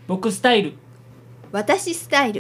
僕スタイル、 私スタイル。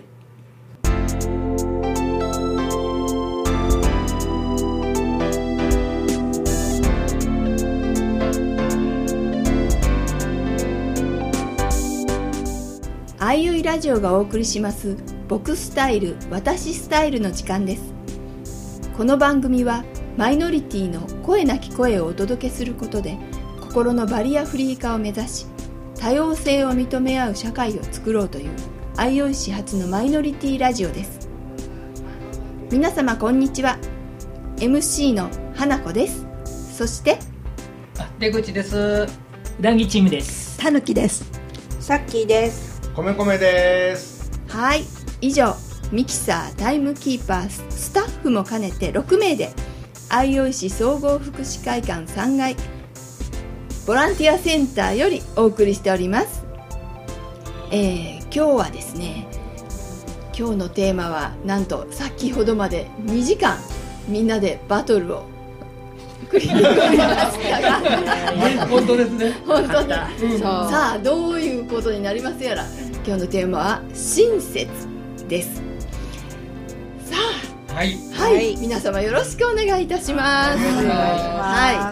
あいういラジオがお送りします僕スタイル私スタイルの時間です。この番組はマイノリティの声なき声をお届けすることで心のバリアフリー化を目指し、多様性を認め合う社会を作ろうという相生市発のマイノリティラジオです。皆様こんにちは。 MC の花子です。そして出口です。 談義チームです。 たぬきです。 さっきーです。 米米です。 はい、以上ミキサータイムキーパースタッフも兼ねて6名で相生市総合福祉会館3階ボランティアセンターよりお送りしております。今日はですね、今日のテーマはなんと先ほどまで2時間みんなでバトルを繰り広げましたが本当ですね。 本当に、さあどういうことになりますやら。今日のテーマは親切です。さあ、 はい、 はい、皆様よろしくお願いいたします。はい。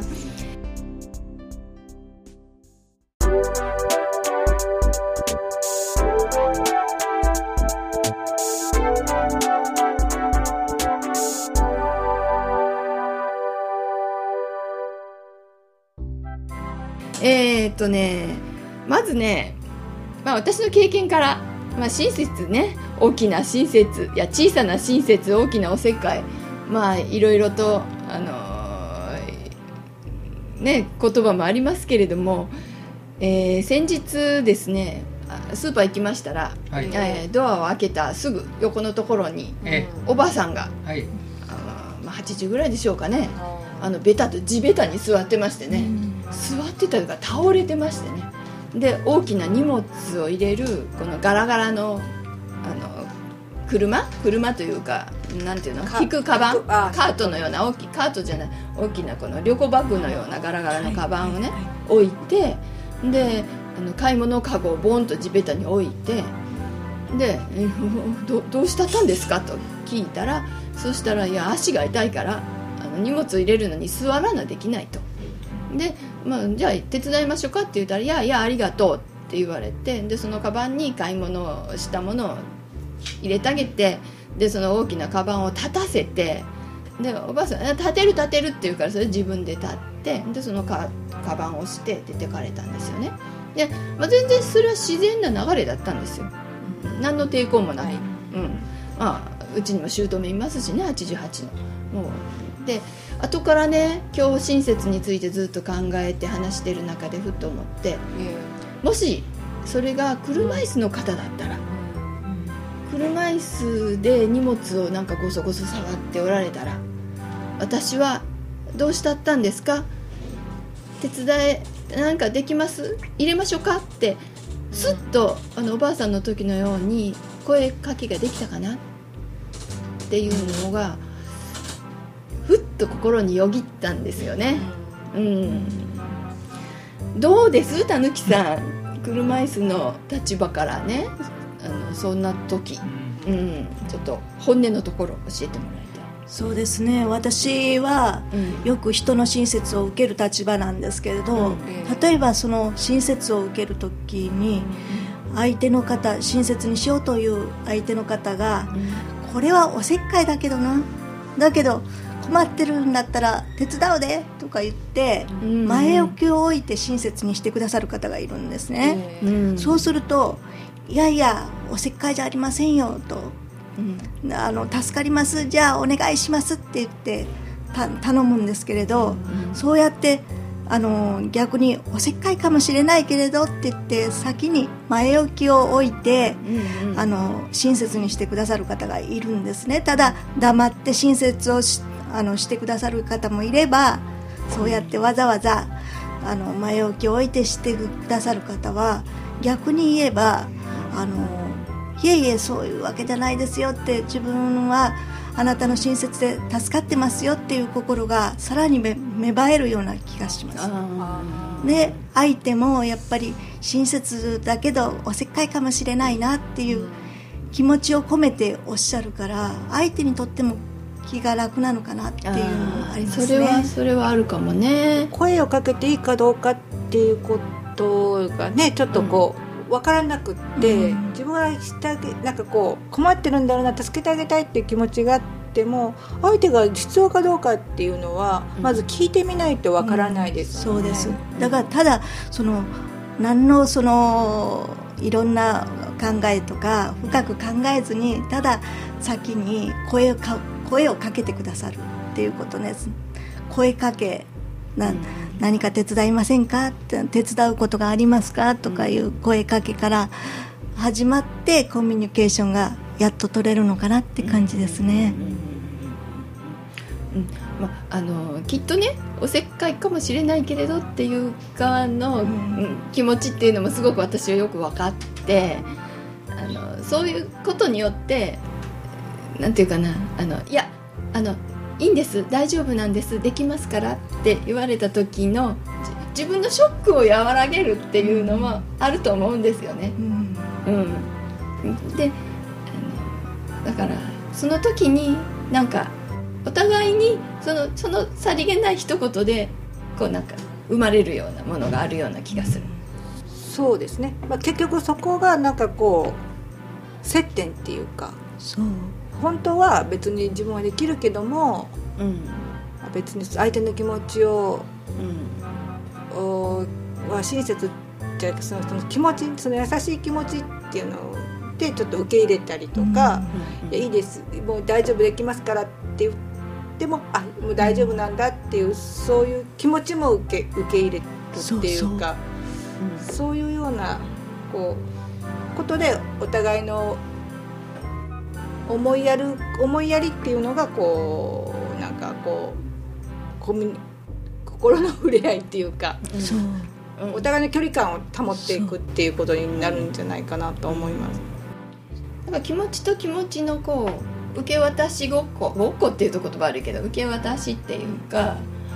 まずね、私の経験から、親切ね、大きな親切や小さな親切、大きなおせっかい、いろいろと、言葉もありますけれども、先日ですね、スーパー行きましたら、 はい、 ドアを開けたすぐ横のところに、おばあさんが、80ぐらいでしょうかね、ベタと地ベタに座ってましてね、座ってたというか倒れてましてね、で大きな荷物を入れるこのガラガラの車というか、なんていうの、引くカバン、カートのような大きいカートじゃない、大きなこの旅行バッグのようなガラガラのカバンをね、置いて、で買い物カゴをボンと地べたに置いて、でどうしたったんですかと聞いたら、そしたら、いや足が痛いから荷物を入れるのに座らなできないと。で、じゃあ手伝いましょうかって言ったら、いやありがとうって言われて、でそのカバンに買い物をしたものを入れてあげて、でその大きなカバンを立たせて、でおばあさん立てるって言うから、それ自分で立って、でそのカバンを押して出てかれたんですよね。で、全然それは自然な流れだったんですよ。何の抵抗もない、うちにも姑いますしね、88の。もうで後からね、今日親切についてずっと考えて話してる中でふっと思って、もしそれが車椅子の方だったら、車椅子で荷物をなんかゴソゴソ触っておられたら、私はどうしたったんですか、手伝いなんかできます、入れましょうかってすっとおばあさんの時のように声かけができたかなっていうのがふっと心によぎったんですよね。どうですたぬきさん、車椅子の立場からね、そんな時、ちょっと本音のところ教えてもらいたい。 そうですね、私はよく人の親切を受ける立場なんですけれど、例えばその親切を受ける時に相手の方、親切にしようという相手の方が、これはおせっかいだけど困ってるんだったら手伝うでとか言って前置きを置いて親切にしてくださる方がいるんですね。そうすると、いやおせっかいじゃありませんよと、助かります、じゃあお願いしますって言って頼むんですけれど、そうやって逆におせっかいかもしれないけれどって言って先に前置きを置いて、親切にしてくださる方がいるんですね。ただ黙って親切をしてくださる方もいれば、そうやってわざわざ前置きを置いてしてくださる方は、逆に言えばいえそういうわけじゃないですよって、自分はあなたの親切で助かってますよっていう心がさらに芽生えるような気がします。 で相手もやっぱり親切だけどおせっかいかもしれないなっていう気持ちを込めておっしゃるから、相手にとっても気が楽なのかなっていうのもありますね。 それはあるかもね。 声をかけていいかどうかっていうことがね、ちょっとこう分からなくって、自分はしてあげなんかこう困ってるんだろうな、助けてあげたいっていう気持ちがあっても、相手が必要かどうかっていうのはまず聞いてみないと分からないです、ね。 そうです。だからただ何のいろんな考えとか深く考えずに、ただ先に声をかけてくださるっていうことです。声かけ何か手伝いませんか、手伝うことがありますかとかいう声かけから始まって、コミュニケーションがやっと取れるのかなって感じですね。 きっとね、おせっかいかもしれないけれどっていう側の、気持ちっていうのもすごく私はよく分かって、そういうことによってなんていうかな、いやいいんです、大丈夫なんです、できますからって言われた時の自分のショックを和らげるっていうのもあると思うんですよね。でだからその時になんかお互いにそのさりげない一言でこうなんか生まれるようなものがあるような気がする。 そうですね、結局そこがなんかこう接点っていうか、 そう本当は別に自分はできるけども、別に相手の気持ちを、親切じゃその気持ち、その優しい気持ちっていうのでちょっと受け入れたりとか、いやいいです、もう大丈夫できますからって言っても、もう大丈夫なんだっていう、そういう気持ちも受け入れるっていうか、そういうようなことでお互いの思いやりっていうのがこうなんかこう心の触れ合いっていうか、お互いの距離感を保っていくっていうことになるんじゃないかなと思います。 だから気持ちと気持ちの受け渡しごっこっていうと言葉悪いけど、受け渡しっていうか、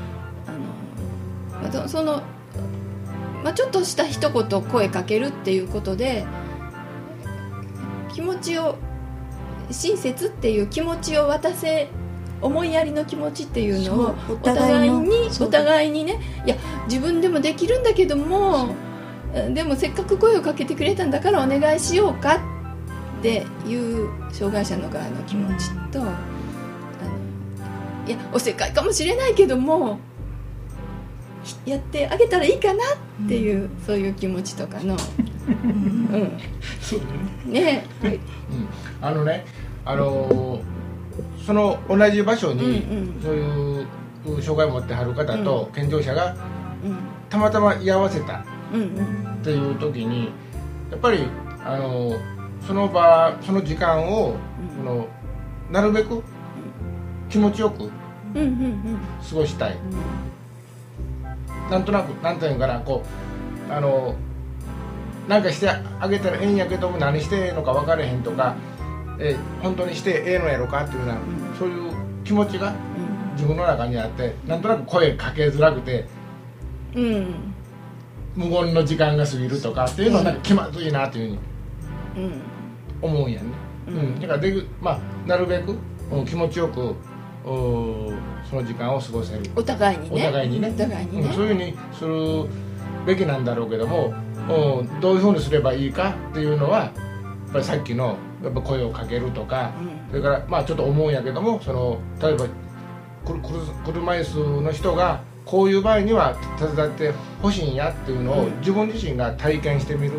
ちょっとした一言声かけるっていうことで、気持ちを親切っていう気持ちを思いやりの気持ちっていうのをお互いにね、いや自分でもできるんだけども、でもせっかく声をかけてくれたんだからお願いしようかっていう障害者の側の気持ちと、いやおせっかいかもしれないけどもやってあげたらいいかなっていう、そういう気持ちとかのそうね、 その同じ場所に、そういう障害を持ってはる方と健常者がたまたま居合わせたっていう時に、やっぱりその時間を、なるべく気持ちよく過ごしたい。なんとなくなんていうかな、なんかしてあげたらええんやけども、何してええのか分からへんとか、本当にしてええのやろかっていうような、そういう気持ちが自分の中にあって、なんとなく声かけづらくて、無言の時間が過ぎるとかっていうのはなんか気まずいなっていうふうに思うんやね。だからなるべく気持ちよくその時間を過ごせる、 お互いにね、 そういうふうにするべきなんだろうけども、どういうふうにすればいいかっていうのはやっぱりさっきのやっぱ声をかけるとか、それからちょっと思うんやけども、例えば車椅子の人がこういう場合には手伝ってほしいんやっていうのを自分自身が体験してみる、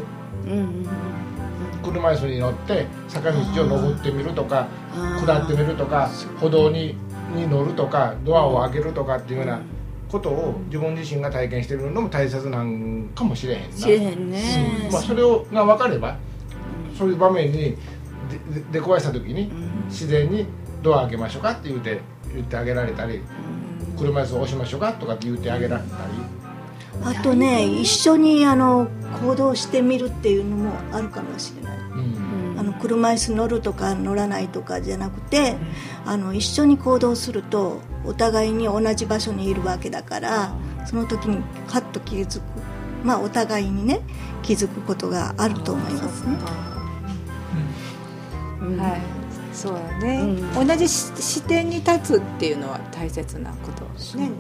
車椅子に乗って坂道を登ってみるとか、下ってみるとか、歩道に乗るとか、ドアを開けるとかっていうようなことを自分自身が体験してみるのも大切なんかもしれへんな。 しれへんね。 それが分かれば、そういう場面に出くわした時に自然にドア開けましょうかって言ってあげられたり、車椅子を押しましょうかとかって言ってあげられたり、 あとね、一緒に行動してみるっていうのもあるかもしれない。車椅子乗るとか乗らないとかじゃなくて、一緒に行動するとお互いに同じ場所にいるわけだから、 その時にカッと気づく、お互いにね気づくことがあると思いますね。 はい、そうだね、同じ視点に立つっていうのは大切なことですね。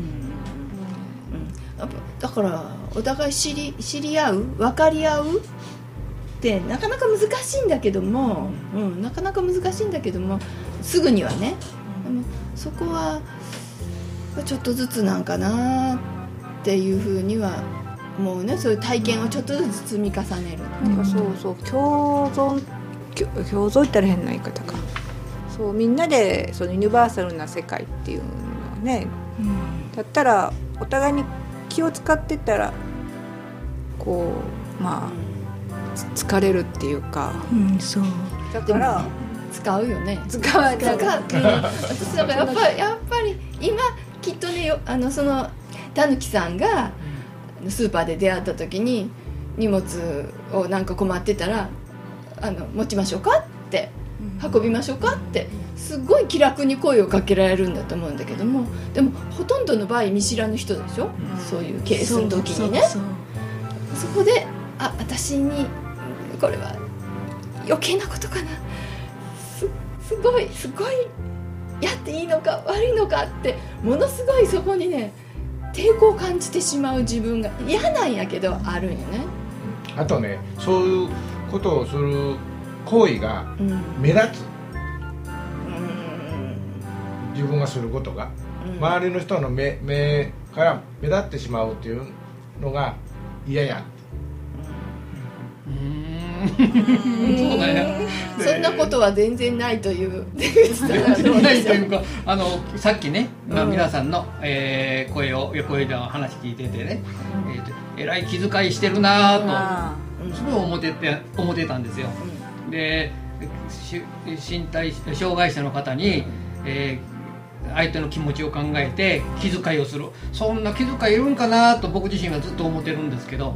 だからお互い知り合う、分かり合うってなかなか難しいんだけども、なかなか難しいんだけども、すぐにはね、そこはちょっとずつなんかなっていうふうには思うね。そういう体験をちょっとずつ積み重ねる、 そう共存言ったら変な言い方か。そうみんなでそのユニバーサルな世界っていうのはね、だったらお互いに気を使ってたらこう疲れるっていうか、 そうだから使うよね。 私だからやっぱり今きっとね、そのたぬきさんがスーパーで出会った時に荷物をなんか困ってたら持ちましょうかって運びましょうかってすごい気楽に声をかけられるんだと思うんだけども、でもほとんどの場合見知らぬ人でしょ、そういうケースの時にね。そこで私にこれは余計なことかな、すごいやっていいのか悪いのかってものすごいそこにね抵抗を感じてしまう自分が嫌なんやけどあるんよね。 あとね、そういうことをする行為が目立つ、自分がすることが、周りの人の目から目立ってしまうっていうのが嫌や。 そうだね。 そんなことは全然ないという全然ないというか、さっきね、皆さんの、声で話聞いててね、えらい気遣いしてるなとすごい思ってたんですよ。で身体障害者の方に、相手の気持ちを考えて気遣いをする、そんな気遣いいるんかなと僕自身はずっと思ってるんですけど、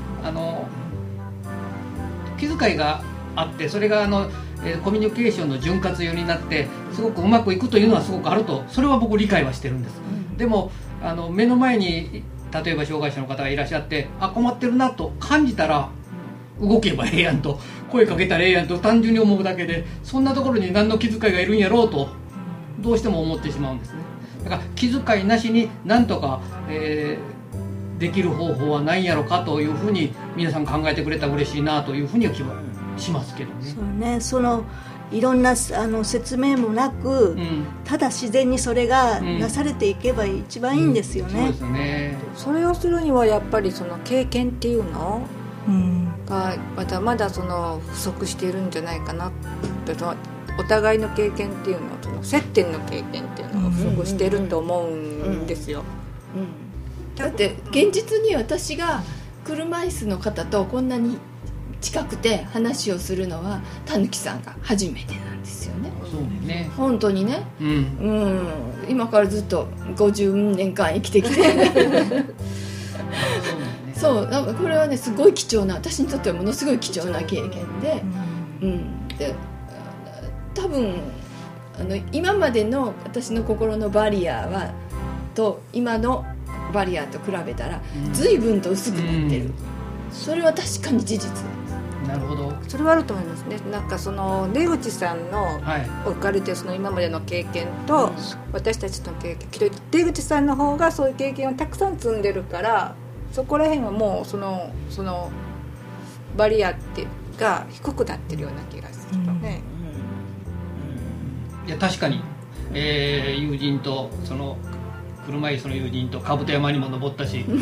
気遣いがあって、それがコミュニケーションの潤滑油になってすごくうまくいくというのはすごくあると、それは僕理解はしてるんです。でも目の前に例えば障害者の方がいらっしゃって、困ってるなと感じたら動けばええやんと、声かけたらええやんと単純に思うだけで、そんなところに何の気遣いがいるんやろうとどうしても思ってしまうんですね。だから気遣いなしになんとか、できる方法はないんやろかというふうに皆さん考えてくれたら嬉しいなというふうには気はしますけどね。 そうね、いろんな説明もなく、ただ自然にそれがなされていけば一番いいんですよね。 そうですね。 それをするにはやっぱりその経験っていうのがまだまだその不足しているんじゃないかなと。お互いの経験っていうの、その接点の経験っていうのが不足していると思うんですよ。 だって現実に私が車椅子の方とこんなに近くて話をするのはたぬきさんが初めてなんですよね。 そうね、 本当にね、今からずっと50年間生きてきてそう、なんかこれはねすごい貴重な、私にとってはものすごい貴重な経験で、で多分今までの私の心のバリアはと今のバリアと比べたら随分と薄くなってる、それは確かに事実です。 なるほど、 それはあると思いますね。なんかその出口さんの置かれてその今までの経験と私たちの経験、出口さんの方がそういう経験をたくさん積んでるから、そこら辺はもうそのバリアってが低くなってるような気がするね。 いや確かに、友人とその車椅子の友人と兜山にも登ったし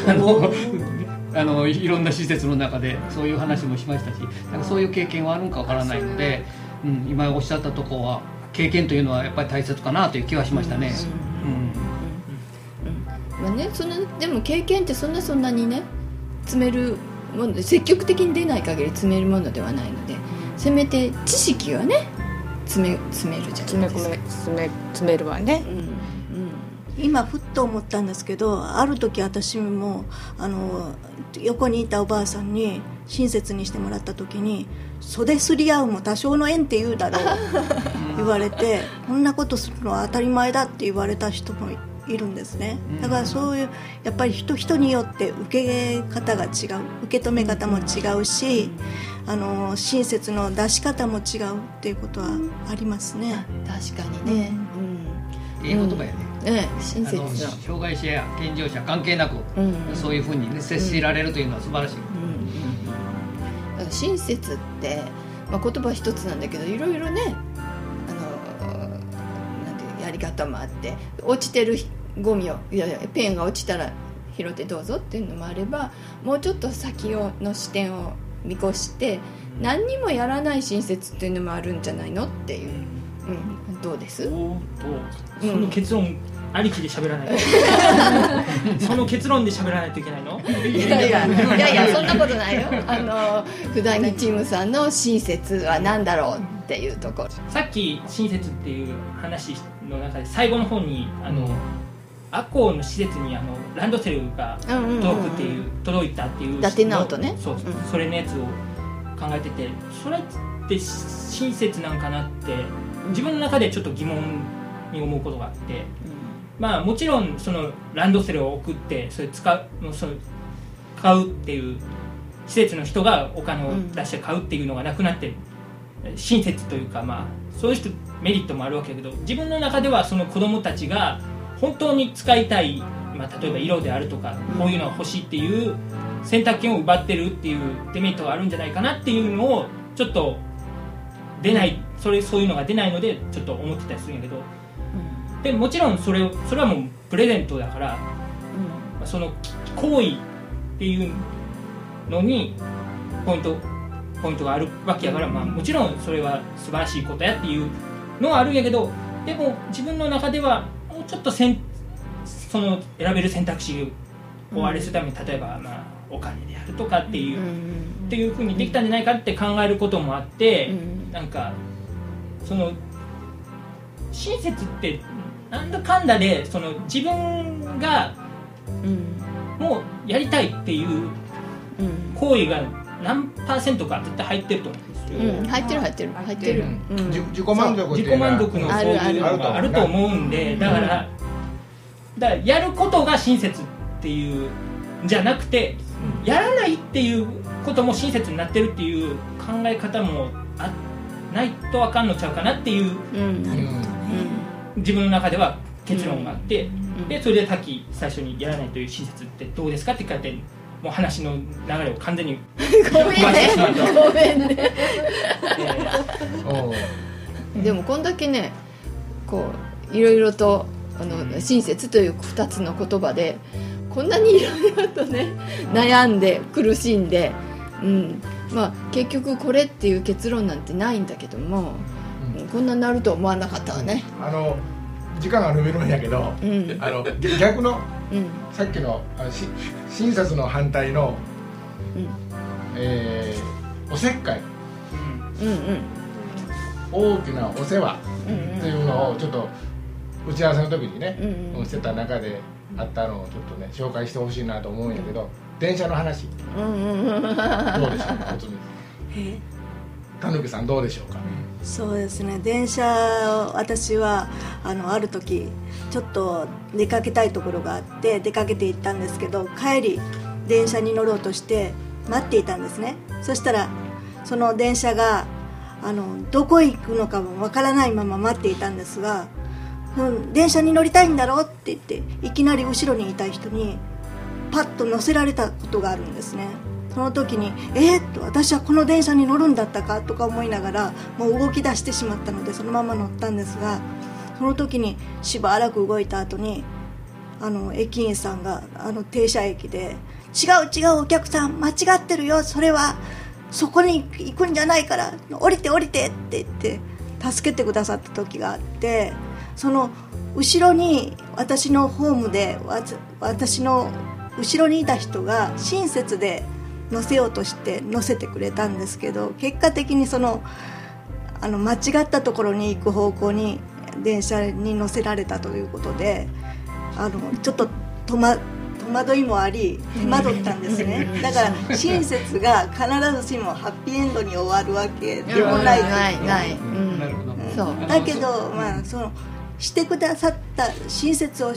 いろんな施設の中でそういう話もしましたし、なんかそういう経験はあるんかわからないので、今おっしゃったところは経験というのはやっぱり大切かなという気はしましたね。 でも経験ってそんなにね詰めるもので、積極的に出ない限り詰めるものではないので、せめて知識はね詰めるじゃないですか。 詰めるわね。 今ふっと思ったんですけど、ある時私も横にいたおばあさんに親切にしてもらった時に、袖すり合うも多少の縁って言うだろう言われて、こんなことするのは当たり前だって言われた人もいるんですね。だからそういうやっぱり人によって受け方が違う、受け止め方も違うし、親切の出し方も違うっていうことはありますね。 確かにね、 いい言葉やね。 親切な障害者や健常者関係なく、そういうふうに、ね、接しられるというのは素晴らしい。 親切って、言葉一つなんだけどいろいろね、なんてやり方もあって、落ちてるゴミをペンが落ちたら拾ってどうぞっていうのもあれば、もうちょっと先の視点を見越して何にもやらない親切っていうのもあるんじゃないのっていう、どうです？ その結論ありきで喋らないその結論で喋らないといけないの？ いやそんなことないよ。普段にチームさんの親切は何だろうっていうところ。 さっき親切っていう話の中で最後の方にアコの施設にランドセルが届いたっていう伊達直人ね。 そう、それのやつを考えてて、それって親切なんかなって自分の中でちょっと疑問に思うことがあって、もちろんそのランドセルを送ってそれ買うっていう施設の人がお金を出して買うっていうのがなくなって親切というか、そういう人メリットもあるわけだけど、自分の中ではその子どもたちが本当に使いたい、例えば色であるとかこういうのが欲しいっていう選択権を奪ってるっていうデメリットがあるんじゃないかなっていうのをちょっとそういうのが出ないのでちょっと思ってたりするんやけど、でもちろんそれはもうプレゼントだから、その行為っていうのにポイントがあるわけやから、もちろんそれは素晴らしいことやっていうのはあるんやけど、でも自分の中ではもうちょっとその選べる選択肢をあれするために、例えばお金であるとかっていう風にできたんじゃないかって考えることもあって、なんかその親切ってなんだかんだでその自分がもうやりたいっていう行為が何%か絶対入ってると思うんですよ。 入ってる、 自己満足っていうのはのそういうのがあると思うんで、だからやることが親切っていうんじゃなくて、やらないっていうことも親切になってるっていう考え方もないとあかんのちゃうかなっていう、 なるほどね。 自分の中では結論があって、でそれでさっき最初にやらないという親切ってどうですかって聞かれて、もう話の流れを完全にごめんねでもこんだけね、こういろいろと親切という2つの言葉でこんなにいろいろとね悩んで苦しんで、結局これっていう結論なんてないんだけども、こんなになると思わなかったわね。 時間が延びるんやけど、逆の、さっきの親切の反対の、おせっかい、大きなお世話っていうのをちょっと打ち合わせの時にね、してた中であったのをちょっとね紹介してほしいなと思うんやけど、電車の話、どうでしょうか。たぬきさんどうでしょうか。 そうですね、電車を私はある時ちょっと出かけたいところがあって出かけて行ったんですけど、帰り電車に乗ろうとして待っていたんですね。そしたらその電車がどこへ行くのかもわからないまま待っていたんですが、電車に乗りたいんだろうって言っていきなり後ろにいた人にパッと乗せられたことがあるんですね。その時に私はこの電車に乗るんだったかとか思いながらもう動き出してしまったのでそのまま乗ったんですが、その時にしばらく動いた後に駅員さんが停車駅で違うお客さん間違ってるよ、それはそこに行くんじゃないから降りてって言って助けてくださった時があって、その後ろに私のホームで私の後ろにいた人が親切で乗せようとして乗せてくれたんですけど、結果的に間違ったところに行く方向に電車に乗せられたということでちょっと戸惑いもあり手間取ったんですね。だから親切が必ずしもハッピーエンドに終わるわけでもないだけどしてくださった親切をし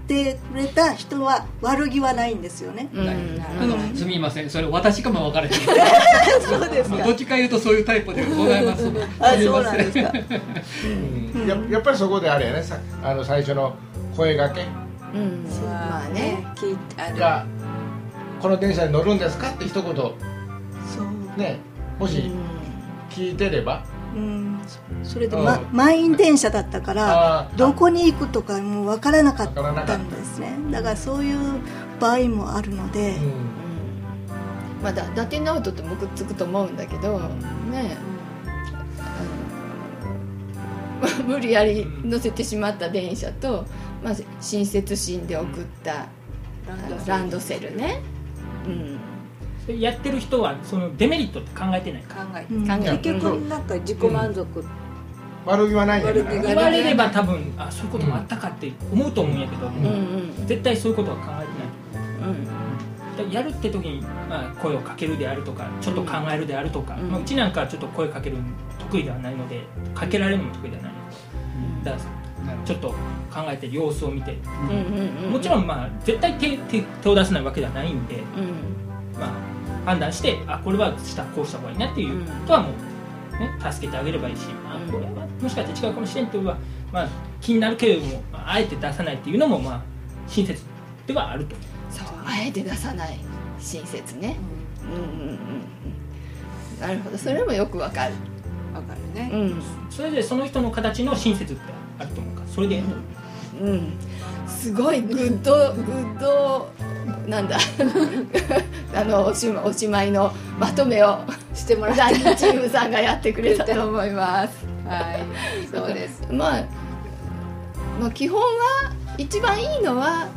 ってくれた人は悪気はないんですよね。 すみません、それ私かも分からないそうですか。 どっちか言うとそういうタイプでございます。 そうなんですか。 やっぱりそこであれやね、最初の声掛けまあねがこの電車に乗るんですかって一言ね、もし聞いてれば、 それで、満員電車だったからどこに行くとかもう分からなかったんですね。だからそういう場合もあるので、 まだ伊達直人ともくっつくと思うんだけどね、無理やり乗せてしまった電車と、親切心で送ったランドセルね、 やってる人はそのデメリットって考えてない結局なんか自己満足、 悪気はないんやから言われれば多分そういうこともあったかって思うと思うんやけど、絶対そういうことは考えてない、やるって時に、声をかけるであるとかちょっと考えるであるとか、うちなんかはちょっと声かける得意ではないのでかけられるのも得意ではないので、だからちょっと考えて様子を見て、もちろん絶対手を出せないわけではないんで、判断してこれはこうした方がいいなっていうとはもう、ね、助けてあげればいいし、これはもしかして違うかもしれんというのは、気になるけれどもあえて出さないっていうのも親切ではあると。 そうあえて出さない親切ね、なるほど、それもよくわかるね、 それでその人の形の親切ってあると思うからそれで、 すごいグッドなんだおしまいのまとめをしてもらって第2チームさんがやってくれたと思いますはい、そうです。 基本は一番いいのは、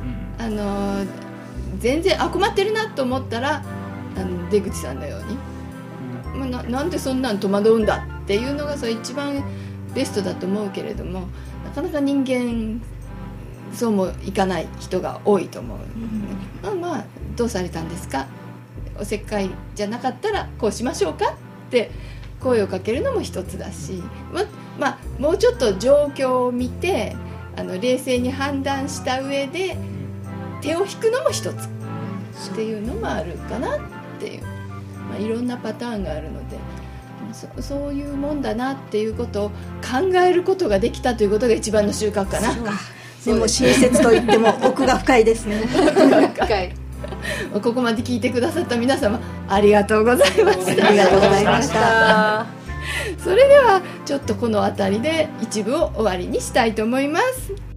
全然困ってるなと思ったら出口さんのように、なんでそんなん戸惑うんだっていうのがそれ一番ベストだと思うけれども、なかなか人間そうもいかない人が多いと思う、どうされたんですか、おせっかいじゃなかったらこうしましょうかって声をかけるのも一つだし、もうちょっと状況を見て冷静に判断した上で手を引くのも一つっていうのもあるかなっていう、いろんなパターンがあるので、そういうもんだなっていうことを考えることができたということが一番の収穫かな。 でも親切といっても奥が深いですね。 深い。 ここまで聞いてくださった皆様ありがとうございました。 ありがとうございました。 それではちょっとこの辺りで一部を終わりにしたいと思います。